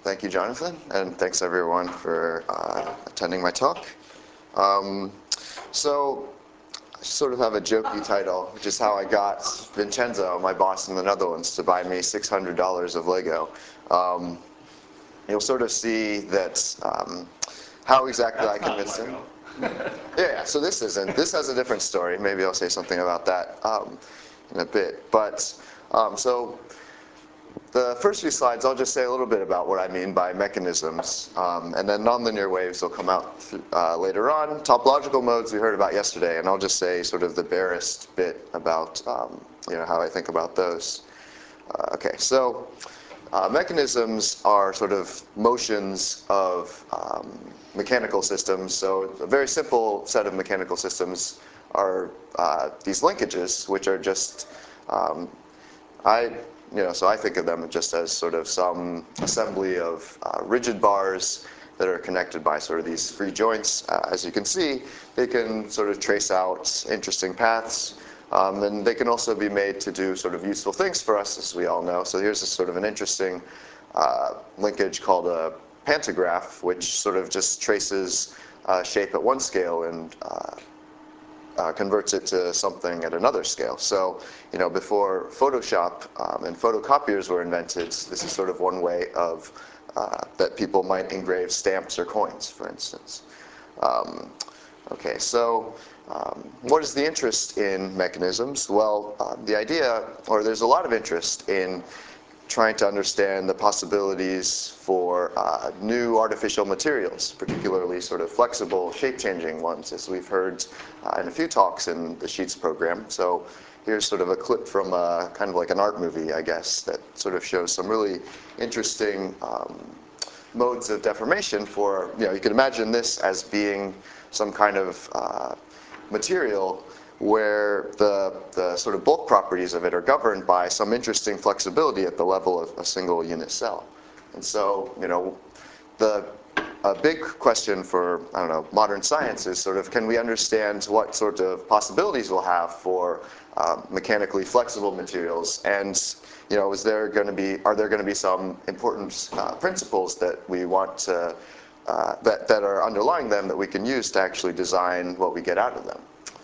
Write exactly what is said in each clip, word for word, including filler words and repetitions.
thank you, Jonathan, and thanks everyone for uh, attending my talk. Um, so, I sort of have a jokey title, which is how I got Vincenzo, my boss in the Netherlands, to buy me six hundred dollars of Lego. Um, you'll sort of see that um, how exactly That's I convinced not him. Lego. Yeah, yeah, so this isn't. This has a different story. Maybe I'll say something about that um, in a bit. But um, so. The first few slides, I'll just say a little bit about what I mean by mechanisms, um, and then nonlinear waves will come out uh, later on. Topological modes we heard about yesterday, and I'll just say sort of the barest bit about um, you know how I think about those. Uh, okay, so uh, mechanisms are sort of motions of um, mechanical systems. So a very simple set of mechanical systems are uh, these linkages, which are just um, I, you know, so I think of them just as sort of some assembly of uh, rigid bars that are connected by sort of these free joints. Uh, as you can see, they can sort of trace out interesting paths. Um, and they can also be made to do sort of useful things for us, as we all know. So here's a sort of an interesting uh, linkage called a pantograph, which sort of just traces uh, shape at one scale and uh, Uh, converts it to something at another scale. So, you know, before Photoshop um, and photocopiers were invented, this is sort of one way of uh, that people might engrave stamps or coins, for instance. Um, okay, so um, what is the interest in mechanisms? Well, uh, the idea, or there's a lot of interest in trying to understand the possibilities for uh, new artificial materials, particularly sort of flexible, shape-changing ones, as we've heard uh, in a few talks in the Sheets program. So here's sort of a clip from a, kind of like an art movie, I guess, that sort of shows some really interesting um, modes of deformation for, you know, you can imagine this as being some kind of uh, material where the, the sort of bulk properties of it are governed by some interesting flexibility at the level of a single unit cell. And so, you know, the a big question for, I don't know, modern science is sort of, can we understand what sort of possibilities we'll have for uh, mechanically flexible materials? And, you know, is there going to be, are there going to be some important uh, principles that we want to, uh, that, that are underlying them that we can use to actually design what we get out of them?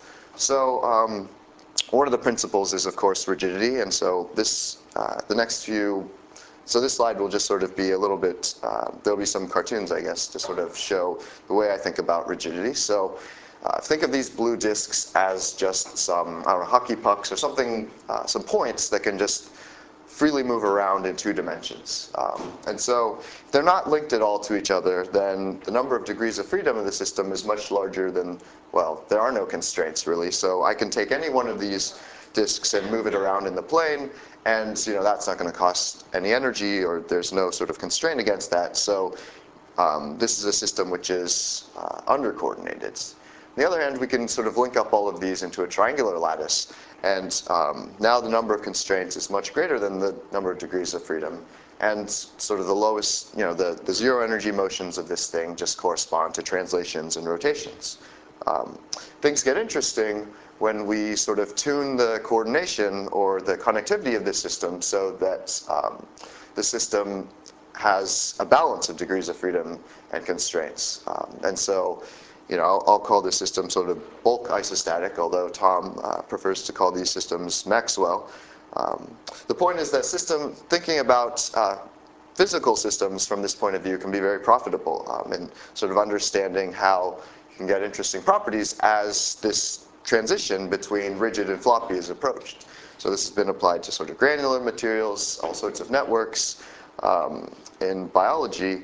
So um, one of the principles is, of course, rigidity. And so this, uh, the next few, so this slide will just sort of be a little bit, uh, there'll be some cartoons, I guess, to sort of show the way I think about rigidity. So uh, think of these blue disks as just some, I don't know, hockey pucks or something, uh, some points that can just freely move around in two dimensions. Um, and so if they're not linked at all to each other, then the number of degrees of freedom of the system is much larger than, well, there are no constraints really. So I can take any one of these disks and move it around in the plane, and you know that's not going to cost any energy, or there's no sort of constraint against that. So um, this is a system which is uh, under-coordinated. On the other hand, we can sort of link up all of these into a triangular lattice. And um, now the number of constraints is much greater than the number of degrees of freedom. And sort of the lowest, you know, the, the zero energy motions of this thing just correspond to translations and rotations. Um, things get interesting when we sort of tune the coordination or the connectivity of this system so that um, the system has a balance of degrees of freedom and constraints. Um, and so, you know, I'll, I'll call this system sort of bulk isostatic, although Tom uh, prefers to call these systems Maxwell. Um, the point is that system thinking about uh, physical systems from this point of view can be very profitable um, in sort of understanding how you can get interesting properties as this transition between rigid and floppy is approached. So this has been applied to sort of granular materials, all sorts of networks um, in biology,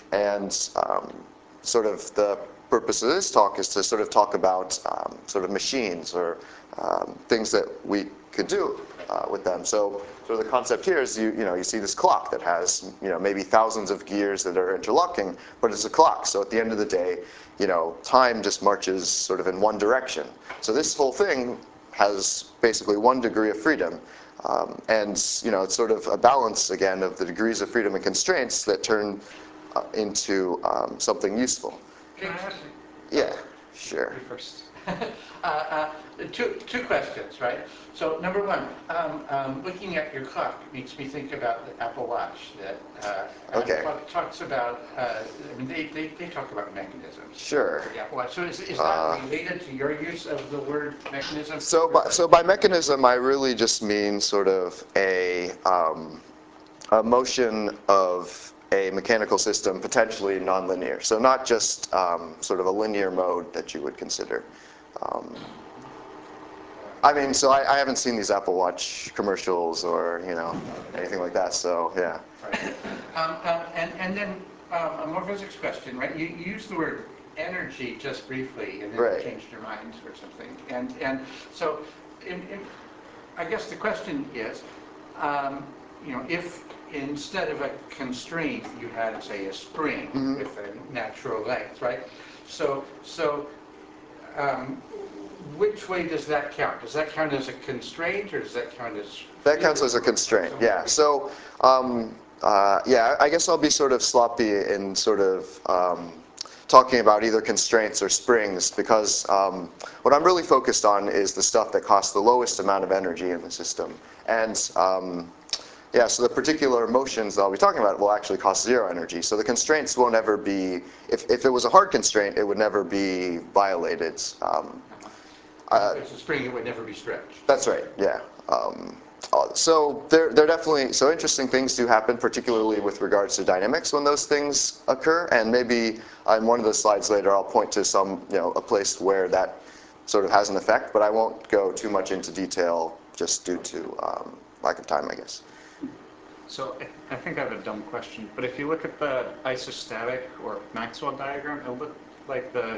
and um, sort of the purpose of this talk is to sort of talk about um, sort of machines or um, things that we could do uh, with them. So, so the concept here is you, you know, you see this clock that has, you know, maybe thousands of gears that are interlocking, but it's a clock. So at the end of the day, you know, time just marches sort of in one direction. So this whole thing has basically one degree of freedom. Um, and, you know, it's sort of a balance, again, of the degrees of freedom and constraints that turn uh, into um, something useful. Can I ask you? Yeah, sure. You first. uh, uh, two, two questions, right? So number one, um, um, looking at your clock makes me think about the Apple Watch that uh, Okay. talk, talks about, uh, I mean, they, they, they talk about mechanisms. Sure. For the Apple Watch. So is, is that Uh, related to your use of the word mechanism? So by, so by mechanism, I really just mean sort of a, um, a motion of a mechanical system, potentially nonlinear. So not just um, sort of a linear mode that you would consider. Um, I mean, so I, I haven't seen these Apple Watch commercials or, you know, anything like that, so yeah. Right. Um, um, and, and then um, a more physics question, right? You, you used the word energy just briefly, and then Right. you changed your mind or something. And and so, in, in, I guess the question is, um, you know, if instead of a constraint you had, say, a spring Mm-hmm. with a natural length, right? So so. Um, which way does that count? Does that count as a constraint, or does that count as? That counts as a constraint, yeah. So, um, uh, yeah, I guess I'll be sort of sloppy in sort of um, talking about either constraints or springs, because um, what I'm really focused on is the stuff that costs the lowest amount of energy in the system. And um, yeah, so the particular motions that I'll be talking about will actually cost zero energy. So the constraints won't ever be, if, if it was a hard constraint, it would never be violated. Um, Uh, if it's a spring, it would never be stretched. That's right, yeah. Um, uh, so there, there definitely, so interesting things do happen, particularly with regards to dynamics when those things occur. And maybe on one of the slides later, I'll point to some, you know, a place where that sort of has an effect, but I won't go too much into detail just due to um, lack of time, I guess. So I, I think I have a dumb question, but if you look at the isostatic or Maxwell diagram, it looked like the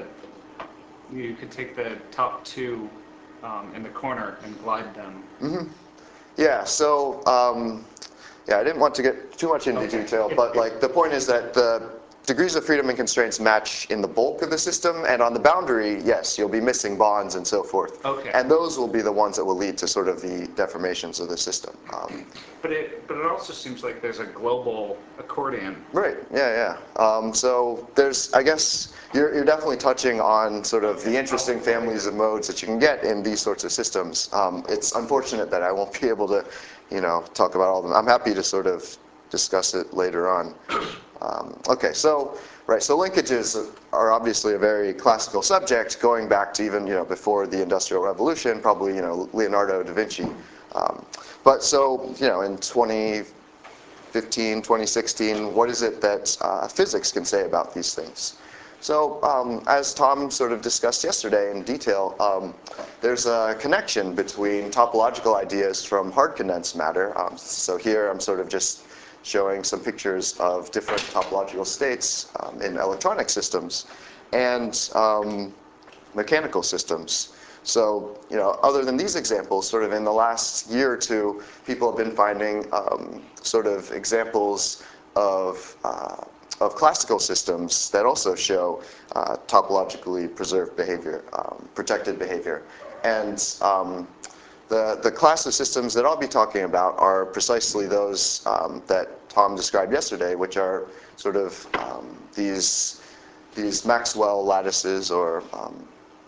you could take the top two um, in the corner and glide them. Mm-hmm. Yeah, so um, yeah, I didn't want to get too much into Okay. detail, but like the point is that the degrees of freedom and constraints match in the bulk of the system, and on the boundary, yes, you'll be missing bonds and so forth. Okay. And those will be the ones that will lead to sort of the deformations of the system. Um, But it, but it also seems like there's a global accordion. Right, yeah, yeah. Um, so there's, I guess, you're, you're definitely touching on sort of the interesting families of modes that you can get in these sorts of systems. Um, it's unfortunate that I won't be able to, you know, talk about all of them. I'm happy to sort of discuss it later on. Um, okay, so, right, so linkages are obviously a very classical subject, going back to even, you know, before the Industrial Revolution, probably, you know, Leonardo da Vinci. Um, but so, you know, in twenty fifteen, twenty sixteen, what is it that uh, physics can say about these things? So um, as Tom sort of discussed yesterday in detail, um, there's a connection between topological ideas from hard condensed matter. Um, so here I'm sort of just showing some pictures of different topological states um, in electronic systems and um, mechanical systems. So, you know, other than these examples, sort of in the last year or two, people have been finding um, sort of examples of, uh, of classical systems that also show uh, topologically preserved behavior, um, protected behavior. And um, the, the class of systems that I'll be talking about are precisely those um, that Tom described yesterday, which are sort of um, these, these Maxwell lattices or um,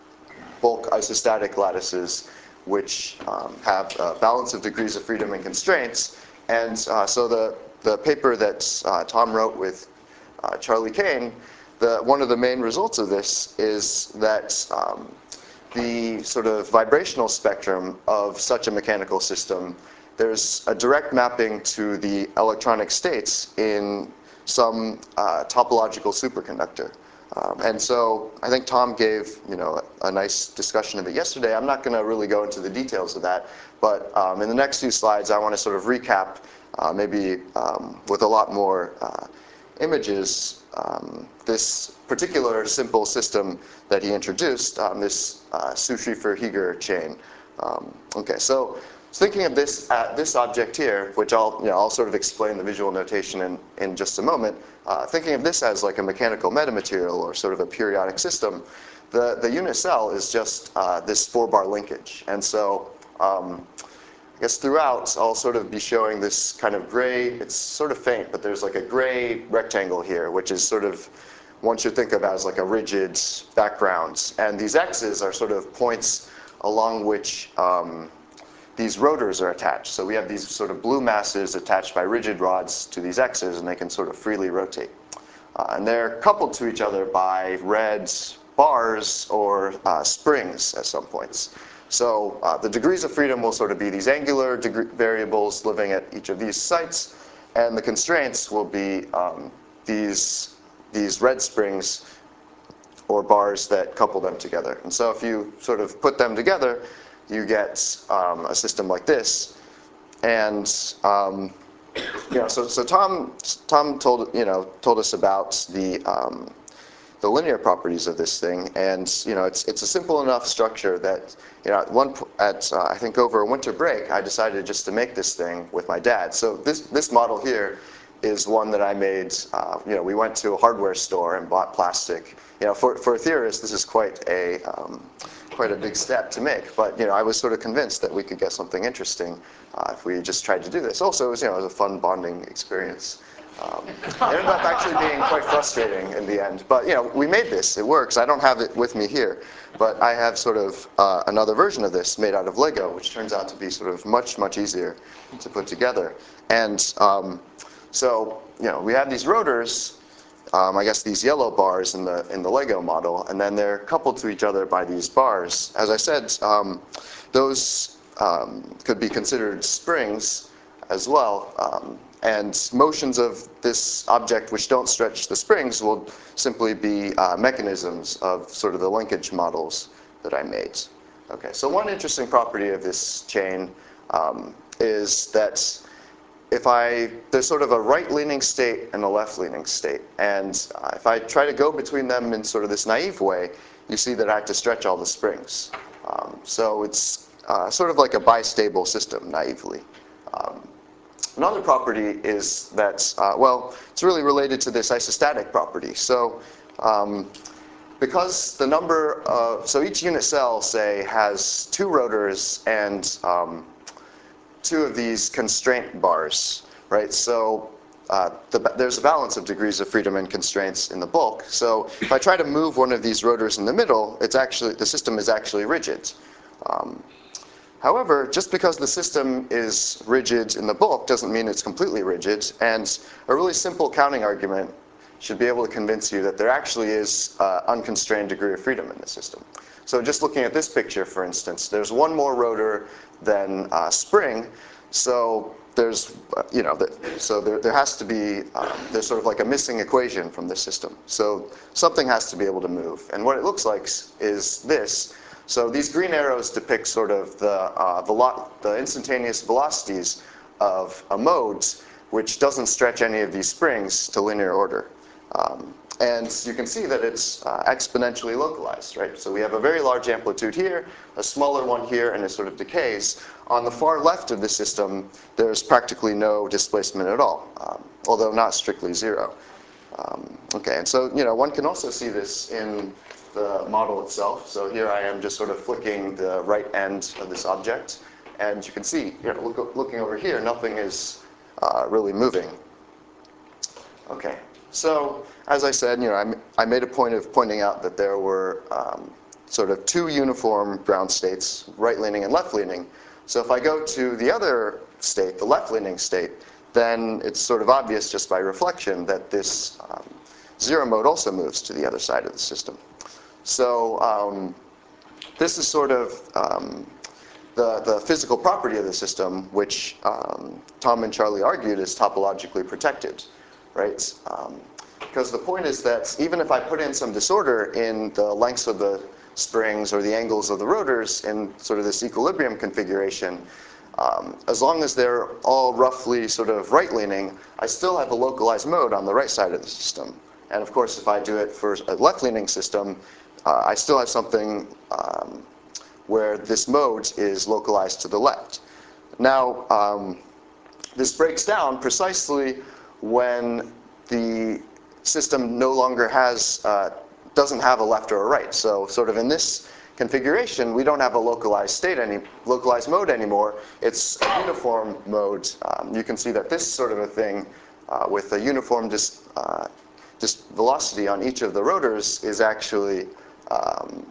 bulk isostatic lattices, which um, have a balance of degrees of freedom and constraints. And uh, so the, the paper that uh, Tom wrote with uh, Charlie Kane, the, one of the main results of this is that um, the sort of vibrational spectrum of such a mechanical system, there's a direct mapping to the electronic states in some uh, topological superconductor. Um, and so I think Tom gave, you know, a nice discussion of it yesterday. I'm not going to really go into the details of that, but um, in the next few slides, I want to sort of recap, uh, maybe um, with a lot more uh, images, um, this particular simple system that he introduced, um, this uh, Su-Schrieffer-Heeger chain. Um, okay, so thinking of this uh, this object here, which I'll you know I'll sort of explain the visual notation in in just a moment. Uh, thinking of this as like a mechanical metamaterial or sort of a periodic system, the the unit cell is just uh, this four-bar linkage, and so. Um, I guess throughout, I'll sort of be showing this kind of gray, it's sort of faint, but there's like a gray rectangle here, which is sort of one should think of as like a rigid background. And these x's are sort of points along which um, these rotors are attached. So we have these sort of blue masses attached by rigid rods to these x's, and they can sort of freely rotate. Uh, and they're coupled to each other by red bars or uh, springs at some points. So uh, the degrees of freedom will sort of be these angular degree variables living at each of these sites, and the constraints will be um, these, these red springs or bars that couple them together. And so if you sort of put them together, you get um, a system like this. And um, you know, so, so Tom, Tom told, you know, told us about the, um, the linear properties of this thing, and you know, it's, it's a simple enough structure that, you know, at one, at, uh, I think over a winter break, I decided just to make this thing with my dad. So this, this model here is one that I made, uh, you know, we went to a hardware store and bought plastic. You know, for, for a theorist, this is quite a, um, quite a big step to make, but you know, I was sort of convinced that we could get something interesting uh, if we just tried to do this. Also, it was, you know, it was a fun bonding experience. Um, it ended up actually being quite frustrating in the end, but you know, we made this, it works. I don't have it with me here, but I have sort of uh, another version of this made out of Lego, which turns out to be sort of much, much easier to put together. And um, so, you know, we have these rotors, um, I guess these yellow bars in the, in the Lego model, and then they're coupled to each other by these bars. As I said, um, those um, could be considered springs as well. Um, and motions of this object which don't stretch the springs will simply be uh, mechanisms of sort of the linkage models that I made. Okay, so one interesting property of this chain um, is that if I, there's sort of a right-leaning state and a left-leaning state. And uh, if I try to go between them in sort of this naive way, you see that I have to stretch all the springs. Um, so it's uh, sort of like a bistable system, naively. Um, another property is that, uh, well, it's really related to this isostatic property. So um, because the number of, so each unit cell, say, has two rotors and um, two of these constraint bars, right? So uh, the, there's a balance of degrees of freedom and constraints in the bulk. So if I try to move one of these rotors in the middle, it's actually, the system is actually rigid. Um, however, just because the system is rigid in the bulk doesn't mean it's completely rigid. And a really simple counting argument should be able to convince you that there actually is uh, unconstrained degree of freedom in the system. So just looking at this picture, for instance, there's one more rotor than uh, spring. So there's, uh, you know, the, so there, there has to be, um, there's sort of like a missing equation from this system. So something has to be able to move. And what it looks like is this. So these green arrows depict sort of the, uh, velo the instantaneous velocities of a mode which doesn't stretch any of these springs to linear order. Um, and you can see that it's uh, exponentially localized, right? So we have a very large amplitude here, a smaller one here, and it sort of decays. On the far left of the system, there's practically no displacement at all, um, although not strictly zero. Um, okay, and so, you know, one can also see this in the model itself. So here I am just sort of flicking the right end of this object, and you can see, you know, look, looking over here, nothing is uh, really moving. Okay. So, as I said, you know, I, I made a point of pointing out that there were um, sort of two uniform ground states, right-leaning and left-leaning. So if I go to the other state, the left-leaning state, then it's sort of obvious just by reflection that this um, zero mode also moves to the other side of the system. So um, this is sort of um, the, the physical property of the system, which um, Tom and Charlie argued is topologically protected. Right? Um, because the point is that even if I put in some disorder in the lengths of the springs or the angles of the rotors in sort of this equilibrium configuration, um, as long as they're all roughly sort of right-leaning, I still have a localized mode on the right side of the system. And of course, if I do it for a left-leaning system, uh, I still have something um, where this mode is localized to the left. Now, um, this breaks down precisely when the system no longer has, uh, doesn't have a left or a right. So sort of in this configuration, we don't have a localized state, any localized mode anymore. It's a uniform mode. Um, you can see that this sort of a thing uh, with a uniform dis, uh, this velocity on each of the rotors is actually, um,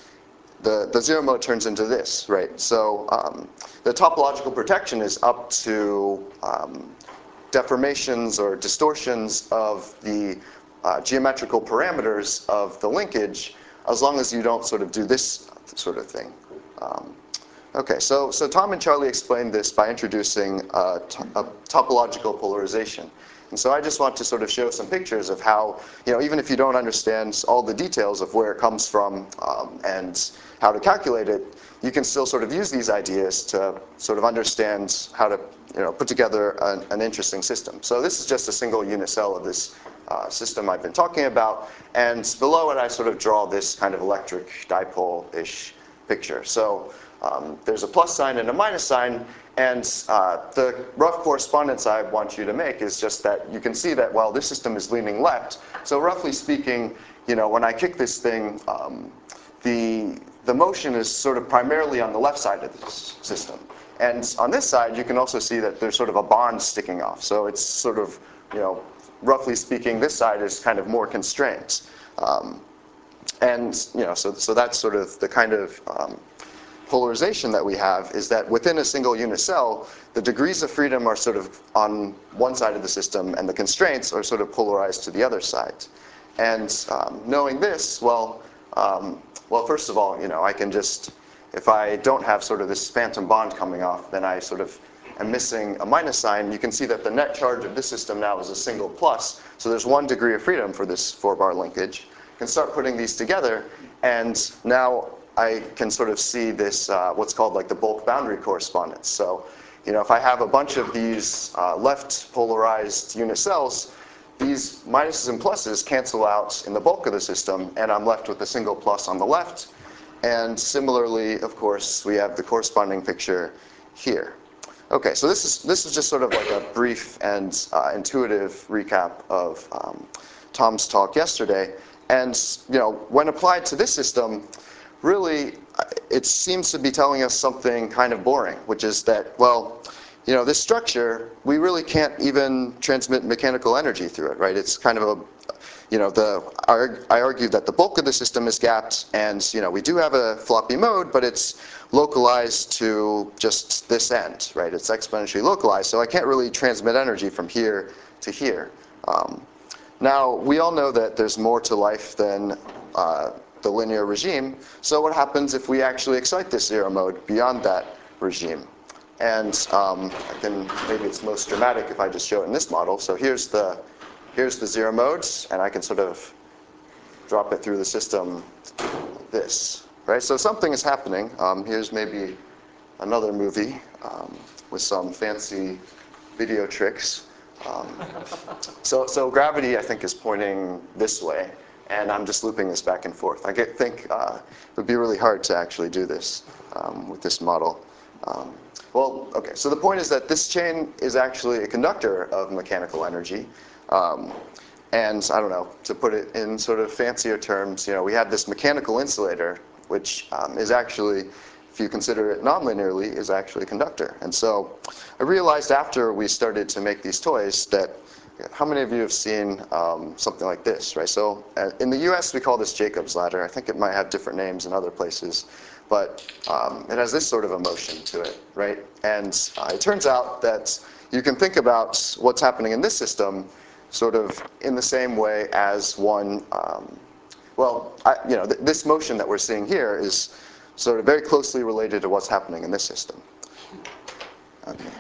the, the zero mode turns into this, right? So um, the topological protection is up to um, deformations or distortions of the uh, geometrical parameters of the linkage, as long as you don't sort of do this sort of thing. Um, okay, so, so Tom and Charlie explained this by introducing a, a topological polarization. And so I just want to sort of show some pictures of how, you know, even if you don't understand all the details of where it comes from um, and how to calculate it, you can still sort of use these ideas to sort of understand how to, you know, put together an, an interesting system. So this is just a single unit cell of this uh, system I've been talking about. And below it, I sort of draw this kind of electric dipole-ish picture. So um, there's a plus sign and a minus sign. And uh, the rough correspondence I want you to make is just that you can see that, well, this system is leaning left. So roughly speaking, you know, when I kick this thing, um, the, the motion is sort of primarily on the left side of this system. And on this side, you can also see that there's sort of a bond sticking off. So it's sort of, you know, roughly speaking, this side is kind of more constrained. Um, and, you know, so, so that's sort of the kind of um, polarization that we have, is that within a single unit cell, the degrees of freedom are sort of on one side of the system, and the constraints are sort of polarized to the other side. And um, knowing this, well, um, well, first of all, you know, I can just, if I don't have sort of this phantom bond coming off, then I sort of am missing a minus sign. You can see that the net charge of this system now is a single plus. So there's one degree of freedom for this four-bar linkage. I can start putting these together, and now I can sort of see this, uh, what's called like the bulk boundary correspondence. So, you know, if I have a bunch of these uh, left polarized unit cells, these minuses and pluses cancel out in the bulk of the system, and I'm left with a single plus on the left. And similarly, of course, we have the corresponding picture here. Okay, so this is, this is just sort of like a brief and uh, intuitive recap of um, Tom's talk yesterday. And, you know, when applied to this system, really, it seems to be telling us something kind of boring, which is that, well, you know, this structure, we really can't even transmit mechanical energy through it, right? It's kind of a, you know, the, I argued that the bulk of the system is gapped, and, you know, we do have a floppy mode, but it's localized to just this end, right? It's exponentially localized, so I can't really transmit energy from here to here. Um, now, we all know that there's more to life than uh, the linear regime, so what happens if we actually excite this zero mode beyond that regime? And um, I can, maybe it's most dramatic if I just show it in this model. So here's the, here's the zero modes, and I can sort of drop it through the system like this, right? So something is happening. Um, here's maybe another movie um, with some fancy video tricks. Um, so, so gravity, I think, is pointing this way, and I'm just looping this back and forth. I get, think uh, it would be really hard to actually do this um, with this model. Um, well, okay, so the point is that this chain is actually a conductor of mechanical energy. Um, and I don't know, to put it in sort of fancier terms, you know, we have this mechanical insulator, which um, is actually, if you consider it nonlinearly, is actually a conductor. And so I realized after we started to make these toys that, how many of you have seen um, something like this, right? So uh, in the U S, we call this Jacob's ladder. I think it might have different names in other places. But um, it has this sort of a motion to it, right? And uh, it turns out that you can think about what's happening in this system sort of in the same way as one, um, well, I, you know, th this motion that we're seeing here is sort of very closely related to what's happening in this system. Okay.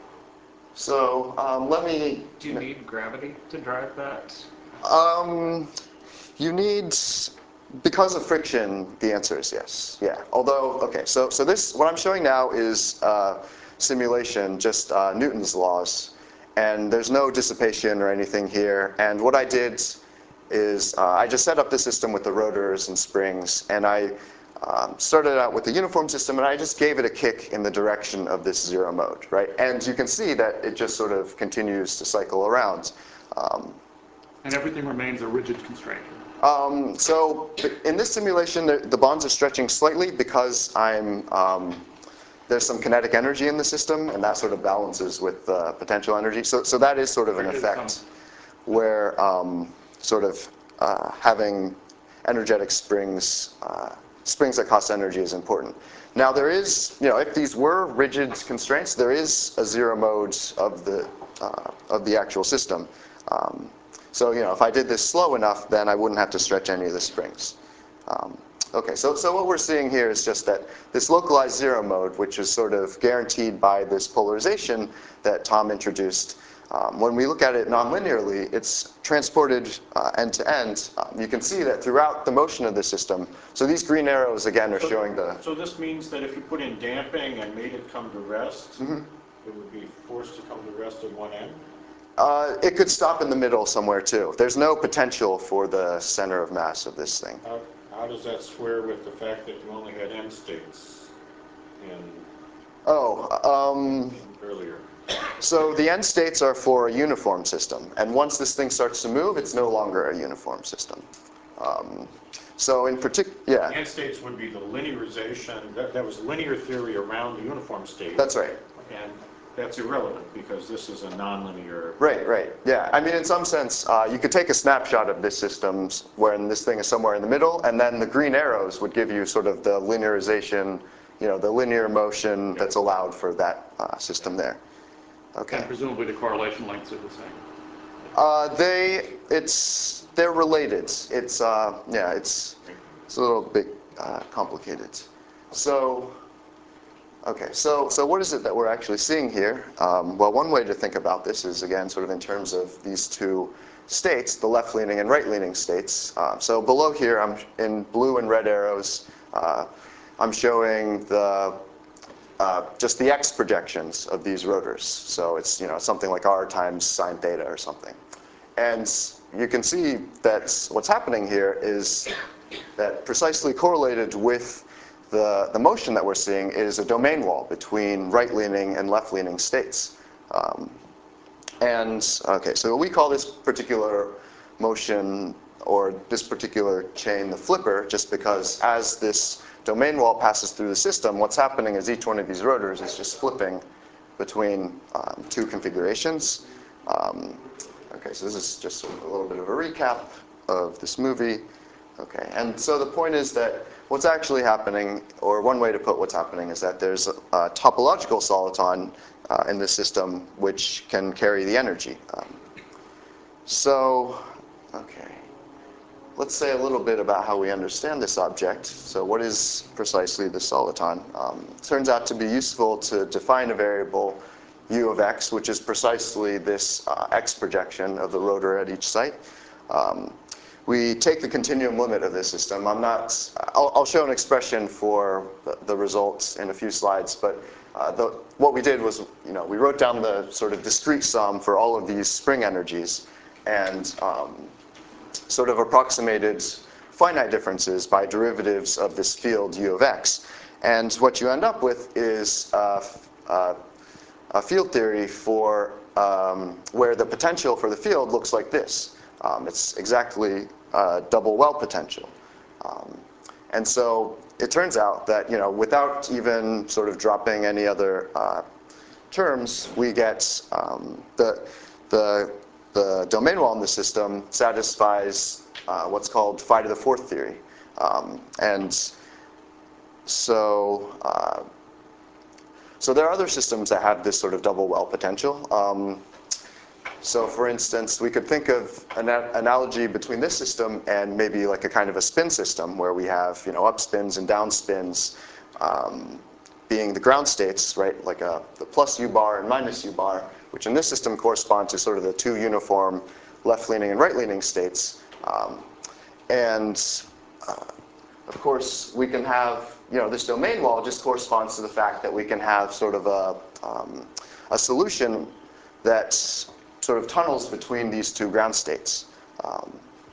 So um, let me... Do you need gravity to drive that? Um, you need... Because of friction, the answer is yes. Yeah. Although, okay, so so this, what I'm showing now is uh, simulation, just uh, Newton's laws, and there's no dissipation or anything here. And what I did is uh, I just set up the system with the rotors and springs, and I um, started out with the uniform system, and I just gave it a kick in the direction of this zero mode, right? And you can see that it just sort of continues to cycle around. Um, and everything remains a rigid constraint. Um, so in this simulation, the, the bonds are stretching slightly because I'm, um, there's some kinetic energy in the system, and that sort of balances with uh, potential energy. So, so that is sort of an effect where, um, sort of uh, having energetic springs, uh, springs that cost energy is important. Now there is, you know, if these were rigid constraints, there is a zero mode of the, uh, of the actual system. Um, so, you know, if I did this slow enough, then I wouldn't have to stretch any of the springs. Um, okay, so, so what we're seeing here is just that this localized zero mode, which is sort of guaranteed by this polarization that Tom introduced, um, when we look at it nonlinearly, it's transported uh, end to end. Um, you can see that throughout the motion of the system. So these green arrows, again, are So- showing the... So this means that if you put in damping and made it come to rest, Mm-hmm. it would be forced to come to rest at one end? Uh, it could stop in the middle somewhere, too. There's no potential for the center of mass of this thing. How, how does that square with the fact that you only had end states in, Oh, um, in earlier? so the end states are for a uniform system. And once this thing starts to move, it's no longer a uniform system. Um, so in particular, yeah. End states would be the linearization, that, that was linear theory around the uniform state. That's right. And that's irrelevant because this is a nonlinear. Right, right. Yeah. I mean, in some sense, uh, you could take a snapshot of this system when this thing is somewhere in the middle, and then the green arrows would give you sort of the linearization, you know, the linear motion that's allowed for that uh, system there. Okay. And presumably the correlation lengths are the same. Uh, they, it's, they're related. It's, uh, yeah, it's, it's a little bit uh, complicated. So, okay, so, so what is it that we're actually seeing here? Um, well, one way to think about this is, again, sort of in terms of these two states, the left-leaning and right-leaning states. Uh, so below here, I'm in blue and red arrows. Uh, I'm showing the Uh, just the x projections of these rotors. So it's, you know, something like r times sine theta or something. And you can see that what's happening here is that precisely correlated with the, the motion that we're seeing is a domain wall between right-leaning and left-leaning states. Um, and, okay, so we call this particular motion or this particular chain the flipper, just because as this domain wall passes through the system, what's happening is each one of these rotors is just flipping between um, two configurations. Um, okay, so this is just sort of a little bit of a recap of this movie. Okay, and so the point is that what's actually happening, or one way to put what's happening, is that there's a, a topological soliton uh, in the system which can carry the energy. Um, so, okay. Let's say a little bit about how we understand this object. So what is precisely the soliton? Um, it turns out to be useful to define a variable u of x, which is precisely this uh, x projection of the rotor at each site. Um, we take the continuum limit of this system. I'm not, I'll, I'll show an expression for the, the results in a few slides, but uh, the, what we did was, you know, we wrote down the sort of discrete sum for all of these spring energies, and um, sort of approximated finite differences by derivatives of this field u of x. And what you end up with is uh, uh, a field theory for um, where the potential for the field looks like this. Um, it's exactly uh, double well potential. Um, and so it turns out that, you know, without even sort of dropping any other uh, terms, we get um, the, the The domain wall in the system satisfies uh, what's called phi to the fourth theory. Um, and so, uh, so there are other systems that have this sort of double well potential. Um, so for instance, we could think of an analogy between this system and maybe like a kind of a spin system where we have, you know, up spins and down spins um, being the ground states, right? Like a, the plus u bar and minus u bar, which in this system correspond to sort of the two uniform left-leaning and right-leaning states. Um, and uh, of course, we can have, you know, this domain wall just corresponds to the fact that we can have sort of a, um, a solution that sort of tunnels between these two ground states. Um,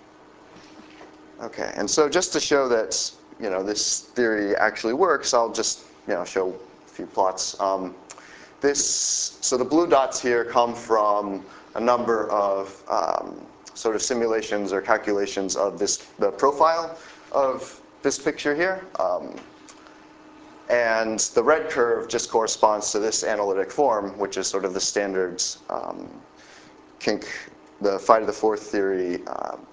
okay, and so just to show that, you know, this theory actually works, I'll just, you know, show a few plots. Um, This, so the blue dots here come from a number of um, sort of simulations or calculations of this, the profile of this picture here. Um, and the red curve just corresponds to this analytic form, which is sort of the standard um, kink, the phi to the fourth theory um,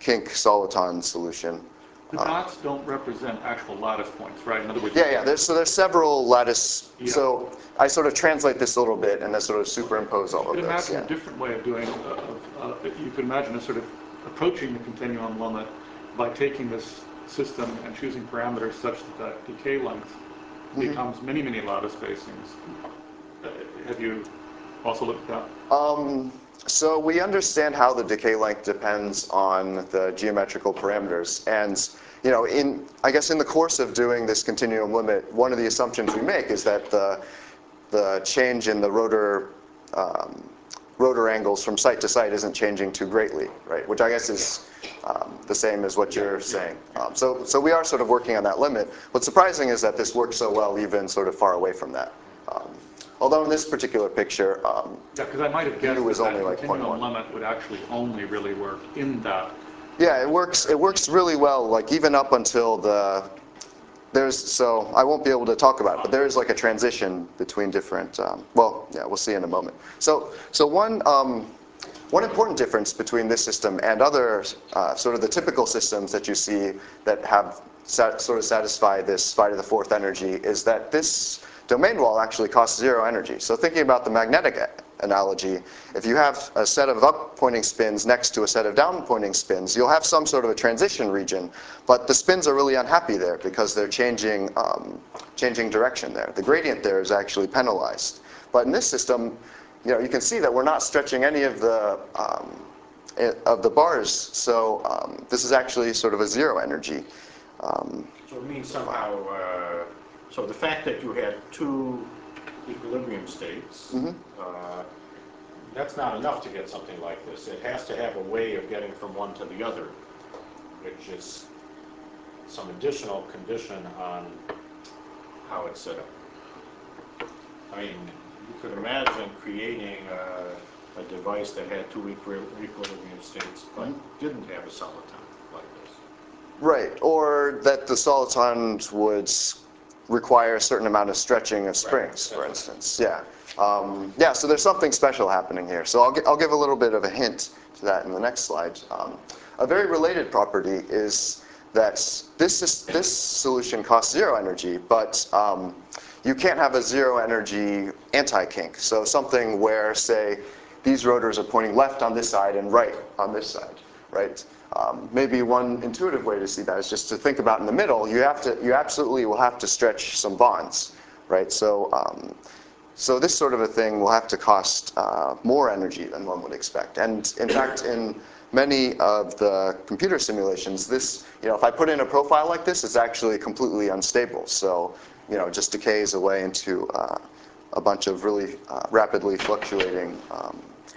kink soliton solution. The dots don't represent actual lattice points, right? In other words, Yeah, yeah. There's, so there's several lattice. Yeah. So I sort of translate this a little bit and then sort of superimpose all you of could this. imagine Yeah. a different way of doing. Uh, uh, you could imagine a sort of approaching the continuum limit by taking this system and choosing parameters such that that decay length Mm-hmm. becomes many, many lattice spacings. Uh, have you also looked at that? Um, so we understand how the decay length depends on the geometrical parameters, and you know, in I guess in the course of doing this continuum limit, one of the assumptions we make is that the the change in the rotor um, rotor angles from site to site isn't changing too greatly, right? Which I guess is um, the same as what you're saying. Um, so so we are sort of working on that limit. What's surprising is that this works so well even sort of far away from that. Um, Although in this particular picture, um, Yeah, because I might have guessed U is that only that like continuum zero point one. limit would actually only really work in that. Yeah, it works. It works really well. Like even up until the there's so I won't be able to talk about it, but there is like a transition between different. Um, well, yeah, we'll see in a moment. So so one um, one important difference between this system and other uh, sort of the typical systems that you see that have sat, sort of satisfy this phi to the fourth energy is that this domain wall actually costs zero energy. So thinking about the magnetic analogy, if you have a set of up-pointing spins next to a set of down-pointing spins, you'll have some sort of a transition region, but the spins are really unhappy there because they're changing, um, changing direction there. The gradient there is actually penalized. But in this system, you know, you can see that we're not stretching any of the um, of the bars, so um, this is actually sort of a zero energy. Um, So it means somehow, uh, so the fact that you had two equilibrium states, Mhm. uh, that's not enough to get something like this. It has to have a way of getting from one to the other, which is some additional condition on how it's set up. I mean, you could imagine creating a, a device that had two equi- equilibrium states, but Mhm. didn't have a soliton like this. Right, or that the solitons would s- require a certain amount of stretching of springs, Right, for that's instance. Yeah, um, yeah. So there's something special happening here. So I'll, gi- I'll give a little bit of a hint to that in the next slide. Um, a very related property is that this is, this solution costs zero energy, but um, you can't have a zero energy anti-kink. So something where, say, these rotors are pointing left on this side and right on this side, right? Um, maybe one intuitive way to see that is just to think about in the middle. You have to, you absolutely will have to stretch some bonds, right? So, um, so this sort of a thing will have to cost uh, more energy than one would expect. And in fact, in many of the computer simulations, this, you know, if I put in a profile like this, it's actually completely unstable. So, you know, it just decays away into uh, a bunch of really uh, rapidly fluctuating um,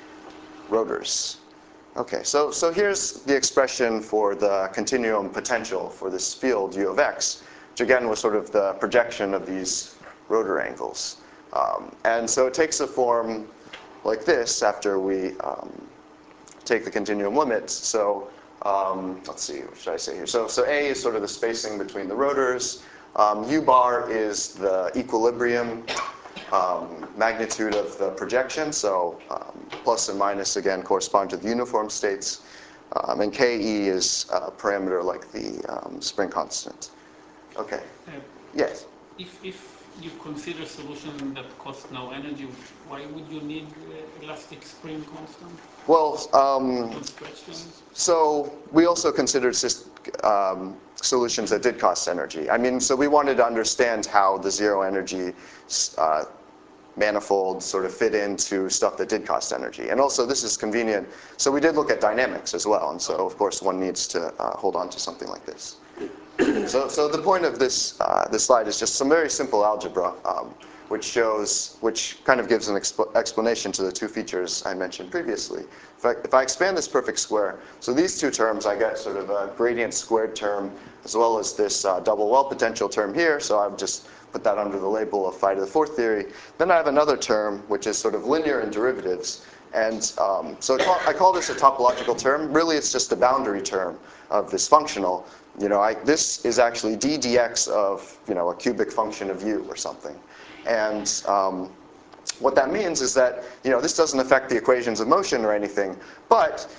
rotors. Okay, so, so here's the expression for the continuum potential for this field U of x, which again was sort of the projection of these rotor angles. Um, and so it takes a form like this after we um, take the continuum limits. So um, let's see, what should I say here? So, so A is sort of the spacing between the rotors. Um, U bar is the equilibrium um, magnitude of the projection. So um, plus and minus, again, correspond to the uniform states. Um, and K E is a parameter like the um, spring constant. Okay. Uh, Yes. If, if you consider solution that costs no energy, why would you need uh, elastic spring constant? Well, um, Don't stretch them? so we also considered sys- um, solutions that did cost energy. I mean, so we wanted to understand how the zero energy uh, manifold sort of fit into stuff that did cost energy. And also this is convenient. So we did look at dynamics as well. And so of course one needs to uh, hold on to something like this. So, so the point of this, uh, this slide is just some very simple algebra, um, which shows, which kind of gives an exp explanation to the two features I mentioned previously. If I, if I expand this perfect square, so these two terms, I get sort of a gradient squared term, as well as this uh, double well potential term here, so I would just put that under the label of phi to the fourth theory. Then I have another term, which is sort of linear in derivatives. And um, so I call this a topological term. Really, it's just the boundary term of this functional. You know, I, this is actually d dx of, you know, a cubic function of u or something. And um, what that means is that, you know, this doesn't affect the equations of motion or anything, but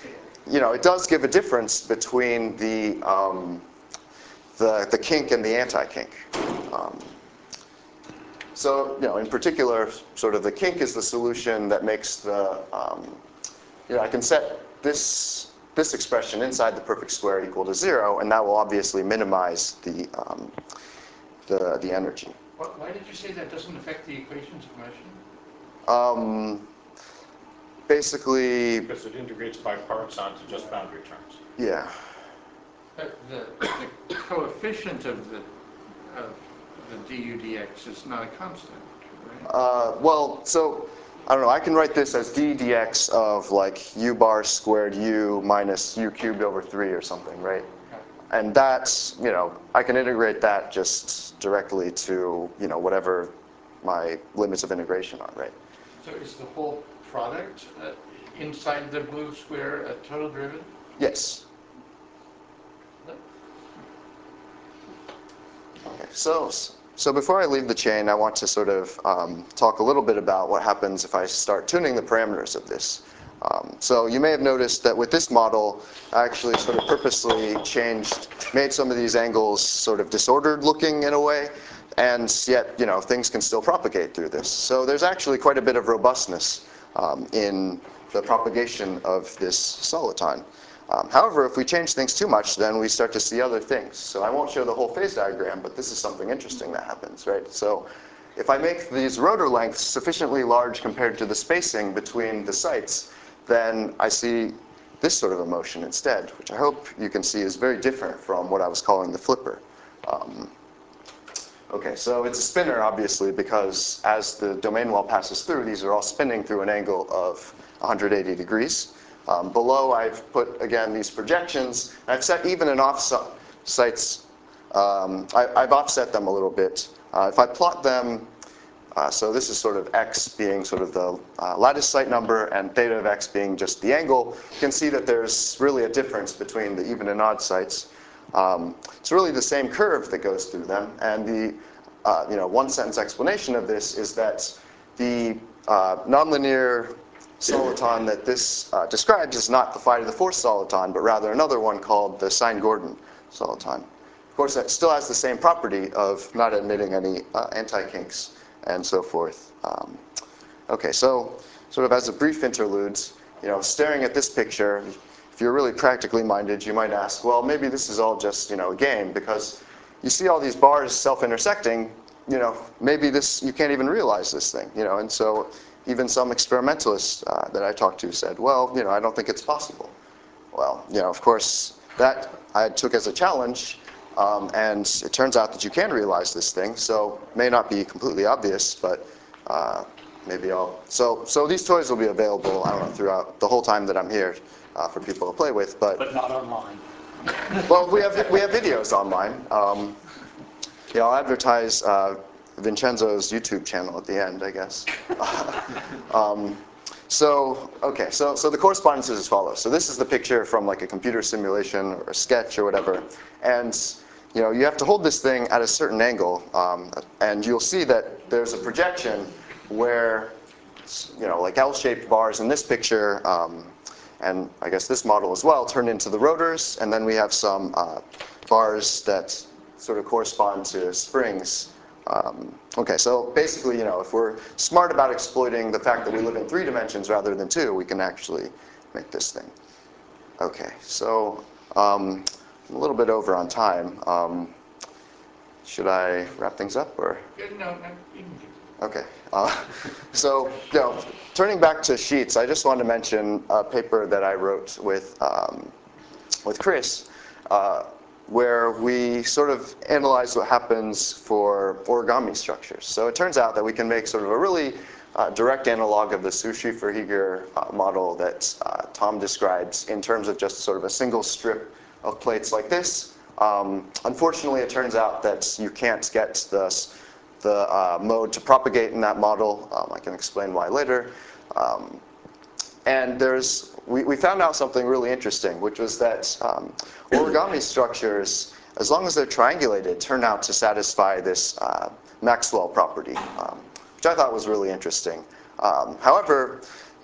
you know, it does give a difference between the, um, the, the kink and the anti-kink. Um, so, you know, in particular, sort of the kink is the solution that makes the, um, you know, I can set this, this expression inside the perfect square equal to zero, and that will obviously minimize the, um, the, the energy. Why did you say that doesn't affect the equations of motion? Um, basically, Because it integrates by parts onto just boundary terms. yeah. The, the, the coefficient of the, of the du dx is not a constant, right? Uh, well, so, I don't know, I can write this as d dx of like u bar squared u minus u cubed over three or something, right? And that's, you know, I can integrate that just directly to, you know, whatever my limits of integration are, right? So is the whole product uh, inside the blue square a total derivative? Yes. Okay, so, so before I leave the chain, I want to sort of um, talk a little bit about what happens if I start tuning the parameters of this. Um, so you may have noticed that with this model, I actually sort of purposely changed, made some of these angles sort of disordered looking in a way, and yet, you know, things can still propagate through this. So there's actually quite a bit of robustness um, in the propagation of this soliton. Um, however, if we change things too much, then we start to see other things. So I won't show the whole phase diagram, but this is something interesting that happens, right? So if I make these rotor lengths sufficiently large compared to the spacing between the sites, then I see this sort of a motion instead, which I hope you can see is very different from what I was calling the flipper. Um, okay, so it's a spinner, obviously, because as the domain wall passes through, these are all spinning through an angle of one hundred eighty degrees. Um, below, I've put, again, these projections. I've set even and off sites. Um, I, I've offset them a little bit. Uh, if I plot them, uh, so this is sort of x being sort of the uh, lattice site number and theta of x being just the angle, you can see that there's really a difference between the even and odd sites. Um, it's really the same curve that goes through them. And the uh, you know, one sentence explanation of this is that the uh, nonlinear soliton that this uh, describes is not the phi to the fourth soliton, but rather another one called the sine-Gordon soliton. Of course, it still has the same property of not emitting any uh, anti-kinks and so forth. Um, okay, so sort of as a brief interlude, you know, staring at this picture, if you're really practically minded, you might ask, well, maybe this is all just, you know, a game, because you see all these bars self-intersecting, you know, maybe this, you can't even realize this thing, you know, and so even some experimentalists uh, that I talked to said, well, you know, I don't think it's possible. Well, you know, of course, that I took as a challenge, um, and it turns out that you can realize this thing, so it may not be completely obvious, but uh, maybe I'll, so, so these toys will be available, I don't know, throughout the whole time that I'm here uh, for people to play with, but. But not online. Well, we have, we have videos online. Um, yeah, I'll advertise uh, Vincenzo's YouTube channel at the end, I guess. um, so, okay, so, so the correspondence is as follows. So this is the picture from like a computer simulation or a sketch or whatever. And you know, you have to hold this thing at a certain angle. Um, and you'll see that there's a projection where, you know, like L-shaped bars in this picture, um, and I guess this model as well, turn into the rotors. And then we have some uh, bars that sort of correspond to springs. Um, okay, so basically, you know, if we're smart about exploiting the fact that we live in three dimensions rather than two, we can actually make this thing. Okay, so um, I'm a little bit over on time. Um, should I wrap things up, or? Yeah, no, no, you can keep it. Okay. Uh, so, you know, turning back to sheets, I just wanted to mention a paper that I wrote with um, with Chris, uh, where we sort of analyzed what happens for origami structures. So it turns out that we can make sort of a really uh, direct analog of the Sushri-Verheger uh, model that uh, Tom describes in terms of just sort of a single strip of plates like this. Um, unfortunately, it turns out that you can't get the, the uh, mode to propagate in that model. Um, I can explain why later. Um, And there's, we, we found out something really interesting, which was that um, origami structures, as long as they're triangulated, turn out to satisfy this uh, Maxwell property, um, which I thought was really interesting. Um, however,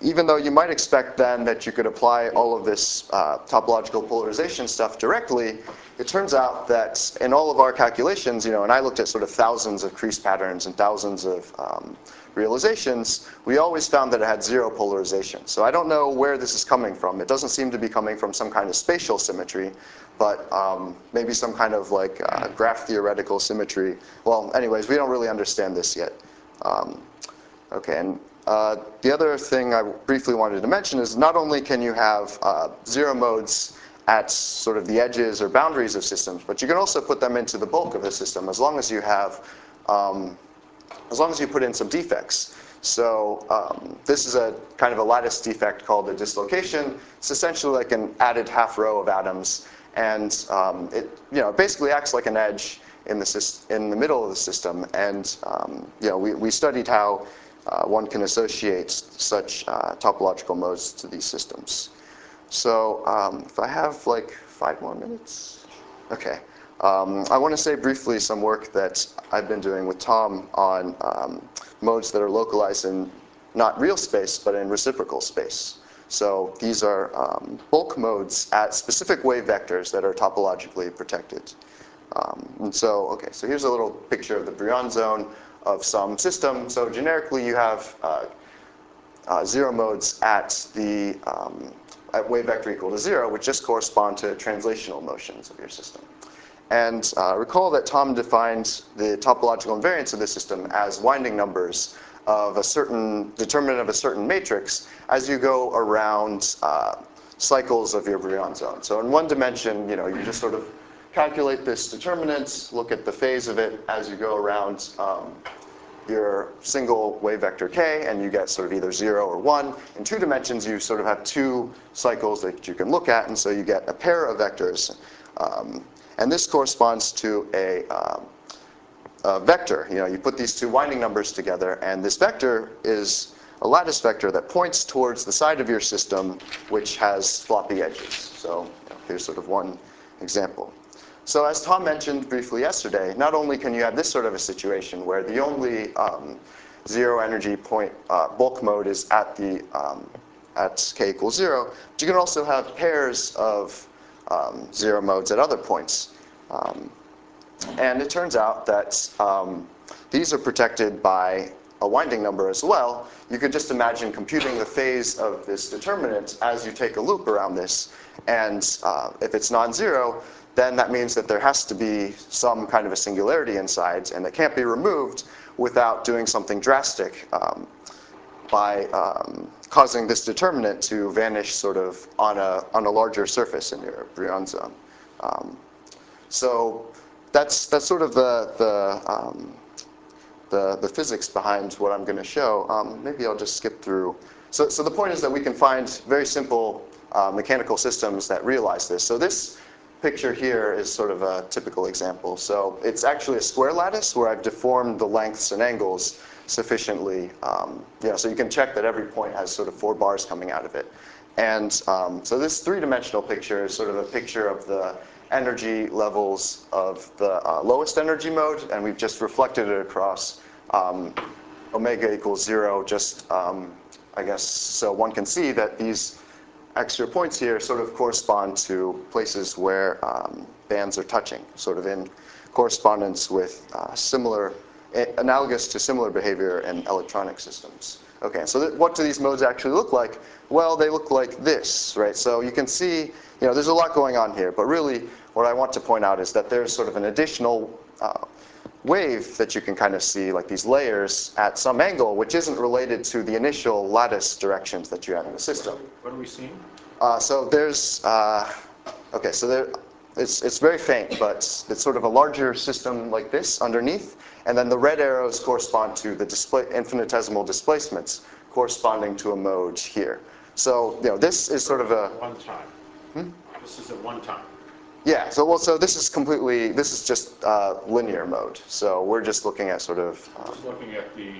even though you might expect then that you could apply all of this uh, topological polarization stuff directly, it turns out that in all of our calculations, you know, and I looked at sort of thousands of crease patterns and thousands of um, realizations, we always found that it had zero polarization. So I don't know where this is coming from. It doesn't seem to be coming from some kind of spatial symmetry, but um, maybe some kind of like uh, graph theoretical symmetry. Well, anyways, we don't really understand this yet. Um, okay, and uh, the other thing I briefly wanted to mention is not only can you have uh, zero modes at sort of the edges or boundaries of systems, but you can also put them into the bulk of the system as long as you have, um, as long as you put in some defects. So um, this is a kind of a lattice defect called a dislocation. It's essentially like an added half row of atoms, and um, it you know basically acts like an edge in the in the middle of the system. And um, you know we we studied how uh, one can associate such uh, topological modes to these systems. So um, if I have like five more minutes, okay. Um, I want to say briefly some work that I've been doing with Tom on um, modes that are localized in not real space, but in reciprocal space. So these are um, bulk modes at specific wave vectors that are topologically protected. Um, and so, okay, so here's a little picture of the Brion zone of some system. So generically, you have uh, uh, zero modes at the um, at wave vector equal to zero, which just correspond to translational motions of your system. And uh, recall that Tom defined the topological invariance of the system as winding numbers of a certain determinant of a certain matrix as you go around uh, cycles of your Brion zone. So in one dimension, you know, you just sort of calculate this determinant, look at the phase of it as you go around um, your single wave vector k, and you get sort of either zero or one. In two dimensions, you sort of have two cycles that you can look at, and so you get a pair of vectors. Um, and this corresponds to a, um, a vector. You know, you put these two winding numbers together, and this vector is a lattice vector that points towards the side of your system, which has floppy edges. So you know, here's sort of one example. So as Tom mentioned briefly yesterday, not only can you have this sort of a situation where the only um, zero energy point uh, bulk mode is at the um, at k equals zero, but you can also have pairs of um, zero modes at other points. Um, and it turns out that um, these are protected by a winding number as well. You could just imagine computing the phase of this determinant as you take a loop around this. And uh, if it's non-zero, then that means that there has to be some kind of a singularity inside, and it can't be removed without doing something drastic um, by um, causing this determinant to vanish sort of on a, on a larger surface in your Brion zone. Um, so that's, that's sort of the, the, um, the, the physics behind what I'm going to show. Um, maybe I'll just skip through. So, so the point is that we can find very simple uh, mechanical systems that realize this. So this picture here is sort of a typical example. So it's actually a square lattice where I've deformed the lengths and angles sufficiently. Um, you know, so you can check that every point has sort of four bars coming out of it. And um, so this three-dimensional picture is sort of a picture of the energy levels of the uh, lowest energy mode, and we've just reflected it across um, omega equals zero, just, um, I guess, so one can see that these extra points here sort of correspond to places where um, bands are touching, sort of in correspondence with uh, similar, analogous to similar behavior in electronic systems. Okay, so th what do these modes actually look like? Well, they look like this, right? So you can see, you know, there's a lot going on here, but really what I want to point out is that there's sort of an additional uh, wave that you can kind of see, like these layers at some angle, which isn't related to the initial lattice directions that you have in the system. What are we seeing? Uh, so there's, uh, okay, so there, it's, it's very faint, but it's sort of a larger system like this underneath, and then the red arrows correspond to the display, infinitesimal displacements corresponding to a mode here. So, you know, this is sort of a... One time. Hmm? This is at one time. Yeah, so well, so this is completely, this is just uh, linear mode. So we're just looking at sort of... Um, just looking at the...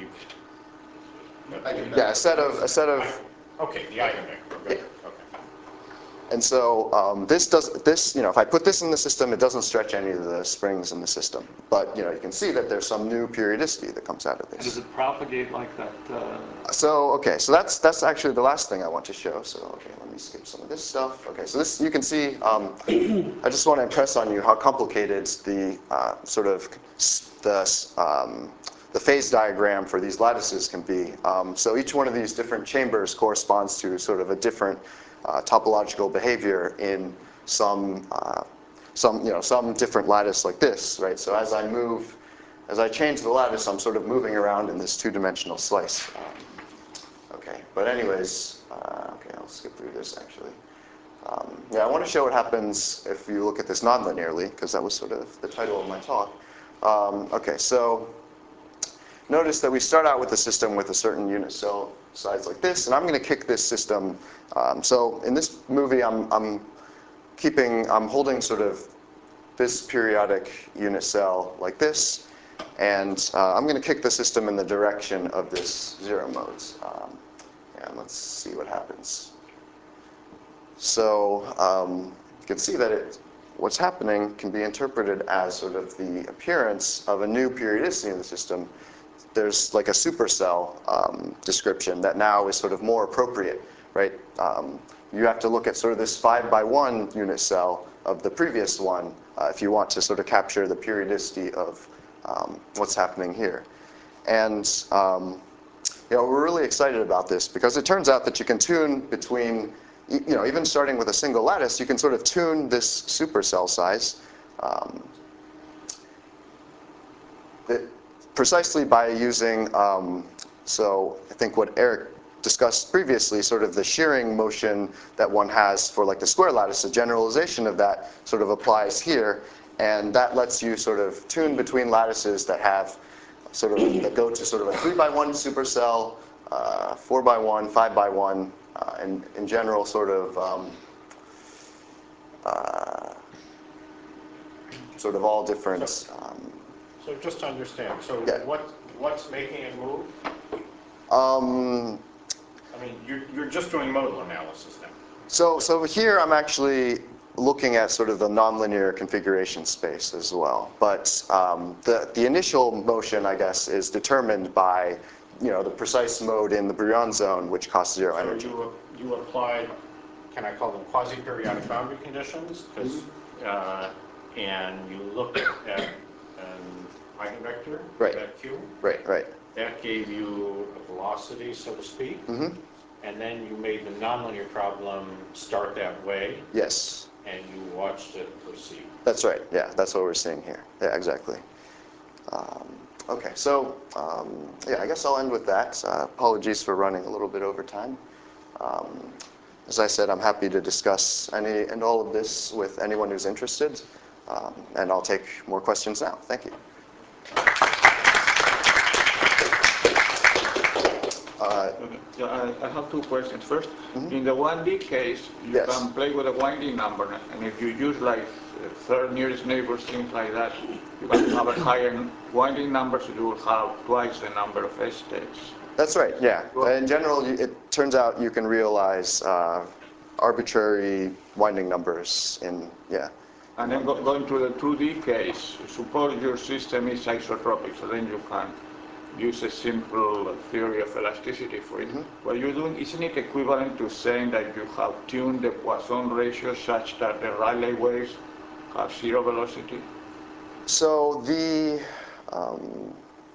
yeah, a set of, a set of... Okay, the eigenvector. Right. Yeah. Okay. and so um, this does this. You know, if I put this in the system, it doesn't stretch any of the springs in the system. But you know, you can see that there's some new periodicity that comes out of And does this. it propagate like that? Uh, So okay, so that's that's actually the last thing I want to show. So okay, let me skip some of this stuff. Okay, so this you can see. Um, I just want to impress on you how complicated the uh, sort of the um, the phase diagram for these lattices can be. Um, so each one of these different chambers corresponds to sort of a different uh, topological behavior in some uh, some you know some different lattice like this, right? So as I move, as I change the lattice, I'm sort of moving around in this two-dimensional slice. Um, okay, but anyways, uh, okay, I'll skip through this actually. Um, yeah, I want to show what happens if you look at this nonlinearly, because that was sort of the title of my talk. Um, okay, so notice that we start out with a system with a certain unit cell size like this, and I'm going to kick this system. Um, so in this movie, I'm, I'm keeping, I'm holding sort of this periodic unit cell like this, and uh, I'm going to kick the system in the direction of this zero modes. Um, and let's see what happens. So um, you can see that it, what's happening can be interpreted as sort of the appearance of a new periodicity in the system. There's like a supercell um, description that now is sort of more appropriate, right? Um, you have to look at sort of this five by one unit cell of the previous one uh, if you want to sort of capture the periodicity of um, what's happening here. And um, you know, we're really excited about this because it turns out that you can tune between, you know, even starting with a single lattice, you can sort of tune this supercell size um, it, precisely by using, um, so I think what Eric discussed previously, sort of the shearing motion that one has for like the square lattice, a generalization of that sort of applies here, and that lets you sort of tune between lattices that have sort of, that go to sort of a three by one supercell, uh, four by one, five by one, uh, and in general sort of um, uh, sort of all different. So- Um, So just to understand, so Yeah. what, what's making it move? um, I mean, you're, you're just doing modal analysis now. so, so here I'm actually looking at sort of the nonlinear configuration space as well. But um, the, the initial motion, I guess, is determined by, you know, the precise mode in the Brillouin zone, which costs zero So energy. you, you applied, can I call them quasi-periodic boundary conditions? 'Cause, uh, and you looked at an eigenvector, Right. that Q. Right, right. That gave you a velocity, so to speak. Mm-hmm. And then you made the nonlinear problem start that way, Yes, and you watched it proceed. that's right. Yeah, that's what we're seeing here. Yeah, exactly. Um, okay, so um, yeah, I guess I'll end with that. Uh, apologies for running a little bit over time. Um, as I said, I'm happy to discuss any and all of this with anyone who's interested, um, and I'll take more questions now. Thank you. Uh, Yeah, I, I have two questions. First, Mhm. in the one D case, you Yes. can play with a winding number, and if you use like uh, third nearest neighbors, things like that, you can have a higher winding number, so you will have twice the number of edge states. That's right, yeah. In general, you- it turns out you can realize uh, arbitrary winding numbers in, yeah. And then go, going to the two D case, suppose your system is isotropic, so then you can use a simple theory of elasticity for it. Mm-hmm. What you're doing, isn't it equivalent to saying that you have tuned the Poisson ratio such that the Rayleigh waves have zero velocity? So the um,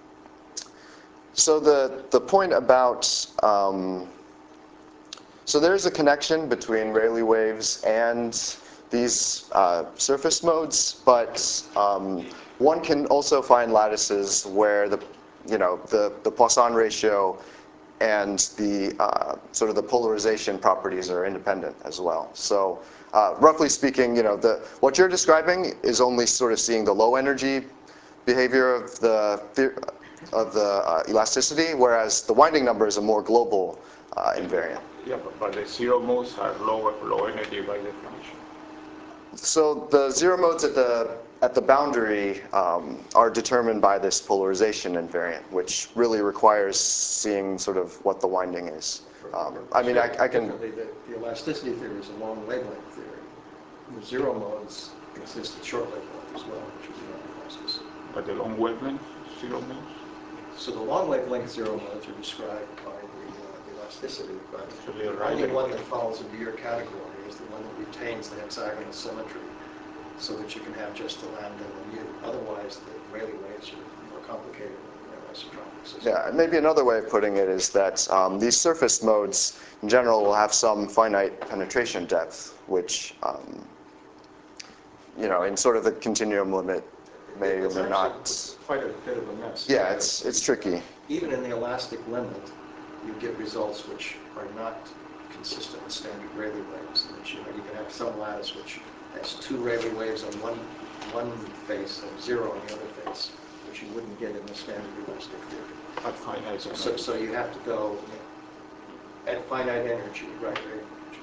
so the the point about um, so there's a connection between Rayleigh waves and these uh, surface modes, but um, one can also find lattices where the you know the the Poisson ratio and the uh, sort of the polarization properties are independent as well. So uh, roughly speaking, you know, the what you're describing is only sort of seeing the low energy behavior of the of the uh, elasticity, whereas the winding number is a more global uh, invariant. Yeah, but, but the zero modes are lower, low energy by definition. So the zero modes at the at the boundary um, are determined by this polarization invariant, which really requires seeing sort of what the winding is. Um, I mean, I, I can, Differently, the, the elasticity theory is a long wavelength theory. The zero modes exist at short wavelength as well, which is elasticity. But the long wavelength, zero modes? So the long wavelength zero modes are described by the, uh, the elasticity, but So they're the only right. one that falls into your category is the one that retains the hexagonal symmetry, so that you can have just the lambda and the mu. Otherwise, the Rayleigh waves are more complicated than the isotropic system. yeah, maybe another way of putting it is that um, these surface modes, in general, will have some finite penetration depth, which, um, you know, in sort of the continuum limit, may or It's may actually not. quite a bit of a mess. Yeah, it's it's tricky. Even in the elastic limit, you get results which are not consistent with standard Rayleigh waves. And that you, know, you can have some lattice which has two Rayleigh waves on one one face and zero on the other face, which you wouldn't get in the standard elastic theory. At finite So, energy. so you have to go at finite energy, right? right.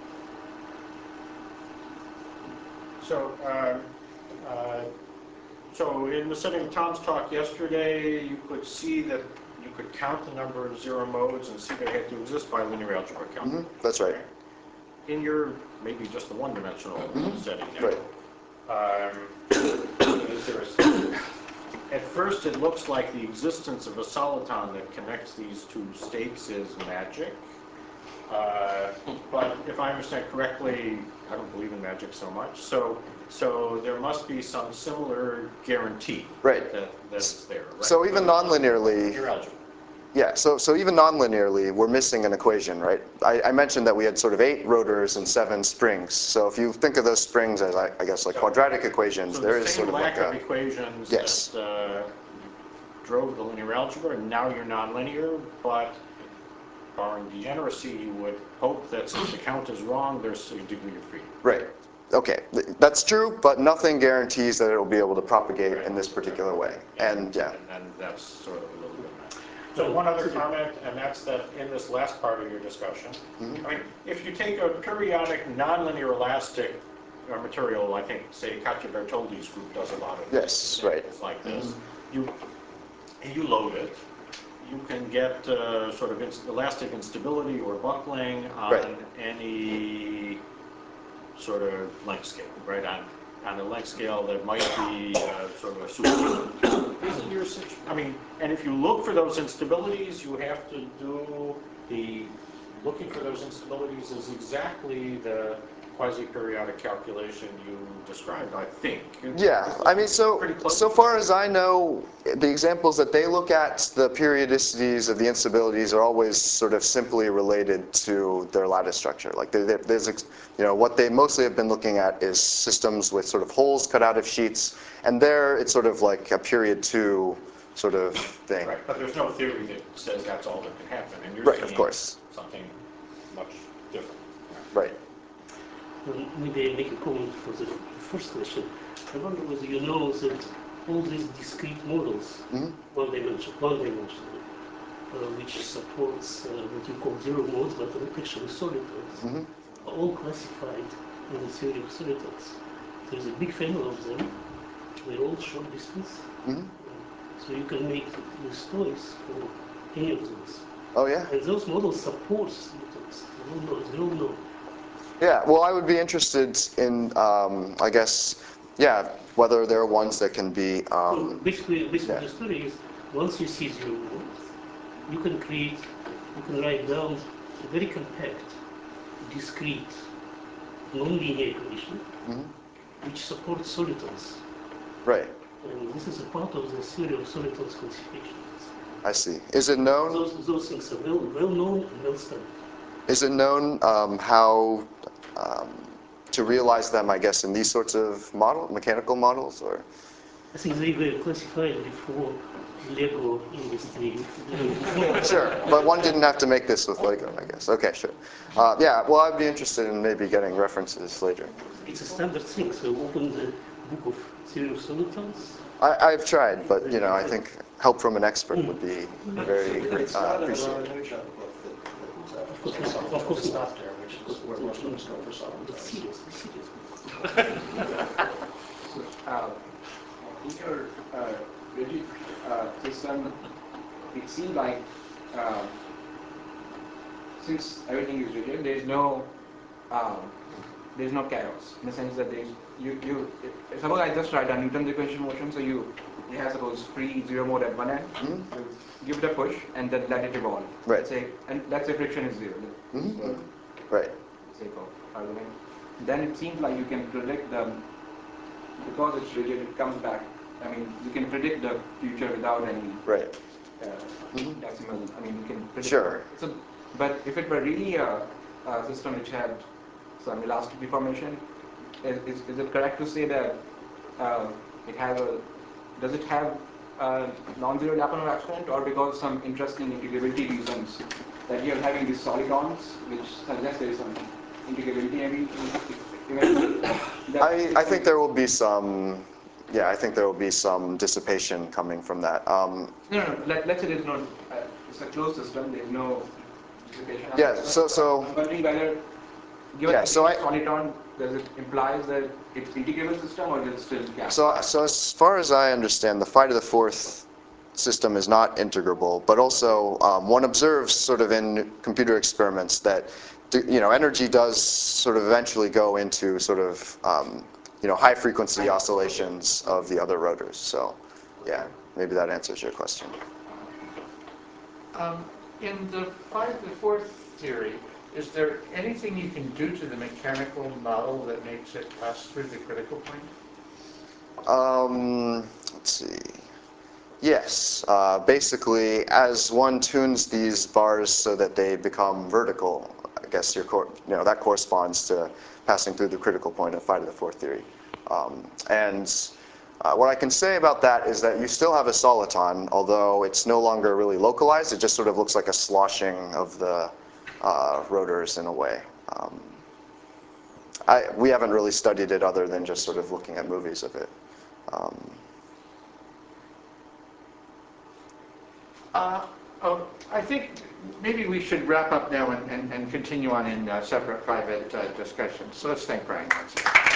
So, uh, uh, so in the setting of Tom's talk yesterday, you could see that you could count the number of zero modes and see they had to exist by linear algebra count. Hmm, that's right. In your, maybe just the one-dimensional setting now. Right. Um, is there a, at first, it looks like the existence of a soliton that connects these two states is magic. Uh, but if I understand correctly, I don't believe in magic so much. So, so there must be some similar guarantee Right. that that's there. Right? So even non-linearly, Linear algebra. yeah, so, so even non-linearly, we're missing an equation, right? I, I mentioned that we had sort of eight rotors and seven springs. So if you think of those springs as, I, I guess, like quadratic equations, So there the is same sort of lack like of a, equations yes. that uh, drove the linear algebra, and now you're non-linear, but barring degeneracy, you would hope that since the count is wrong, there's a degree of freedom. right. Okay, th- that's true, but nothing guarantees that it will be able to propagate Right. in this particular way. And yeah, And, and that's sort of a little bit mad. So one other comment, and that's that in this last part of your discussion, Mm-hmm. I mean, if you take a periodic nonlinear elastic uh, material, I think, say, Katja Bertoldi's group does a lot of Yes, right. examples like this, you, and you load it, you can get uh, sort of inst elastic instability or buckling on Right. any sort of length scale, right? On, on a length scale that might be uh, sort of a super. Isn't your situ- I mean, and if you look for those instabilities, you have to do the, looking for those instabilities is exactly the quasi-periodic calculation you described, I think. yeah. I mean, so Pretty close. so far as I know, the examples that they look at, the periodicities of the instabilities are always sort of simply related to their lattice structure. Like they, they, there's, ex- you know, what they mostly have been looking at is systems with sort of holes cut out of sheets, and there it's sort of like a period two sort of thing. Right, but there's no theory that says that's all that can happen, and you're Right, of seeing course. something much different. Right. Um, Maybe I make a comment for the first question. I wonder whether you know that all these discrete models, Mhm. one dimension, one dimensional, uh, which supports uh, what you call zero modes, but are actually solitons, Mhm. are all classified in the theory of solitons. There's a big family of them. They're all short distance. Mhm. So you can make these toys for any of those. Oh yeah. And those models support solitons. They all know. They all know. Yeah, well, I would be interested in, um, I guess, yeah, whether there are ones that can be, So um, basically, basically yeah. the story is once you see zero modes, you can create, you can write down a very compact, discrete, non-linear equation Mhm. which supports solitons. Right, And this is a part of the theory of solitons classification. I see. Is it known, Those, those things are well, well known and well studied. is it known um, how um, to realize them, I guess, in these sorts of model, mechanical models, or? I think they were classified before Lego industry. Sure, but one didn't have to make this with Lego, I guess. Okay, sure. Uh, yeah, well, I'd be interested in maybe getting references later. It's a standard thing, so open the book of theory of solitons. I, I've tried, but, you know, I think help from an expert would be very It's uh, not in the appreciated. Ramanujan book that, that, uh, Of course, it's of course not. software, which is where most of us go for software. But serious, serious. Uh, in your uh, rigid uh, system, it seemed like um, since everything is rigid, there is no um, there is no chaos in the sense that there is you you if, suppose I just write a Newton's equation motion, so you you have suppose free zero mode at one end, mm-hmm. so give it a push and then let it evolve. Right. Let's say and let's say friction is zero. Mm-hmm. So, right. Sake of argument. Then it seems like you can predict the because it's rigid, it comes back. I mean, you can predict the future without any right. uh, mm-hmm. decimal. I mean, you can predict. Sure. So, but if it were really a, a system which had some elastic deformation, is, is, is it correct to say that uh, it has a, does it have a non-zero Lyapunov exponent, or because some interesting integrability reasons that you're having these solitons, which suggest there is some integrability? I mean, I, I think there will be some, yeah, I think there will be some dissipation coming from that. Um, no, no, no, let, let's say there's no, uh, it's a closed system, there's no dissipation. Yeah, so, so. I'm wondering whether, given yeah, so I, soliton, does it implies that it's integrable system, or does it still gap? So, so as far as I understand, the phi to the fourth system is not integrable, but also um, one observes sort of in computer experiments that you know energy does sort of eventually go into sort of um, you know high frequency oscillations of the other rotors. So, yeah, maybe that answers your question. Um, in the phi to the fourth theory, is there anything you can do to the mechanical model that makes it pass through the critical point? Um, let's see. Yes, uh, basically, as one tunes these bars so that they become vertical, I guess your cor you know that corresponds to passing through the critical point of phi to the fourth theory. Um, and uh, what I can say about that is that you still have a soliton, although it's no longer really localized. It just sort of looks like a sloshing of the uh, rotors in a way. Um, I, we haven't really studied it other than just sort of looking at movies of it. Um, Uh, oh, I think maybe we should wrap up now and, and, and continue on in uh, separate private uh, discussions. So let's thank Brian once again.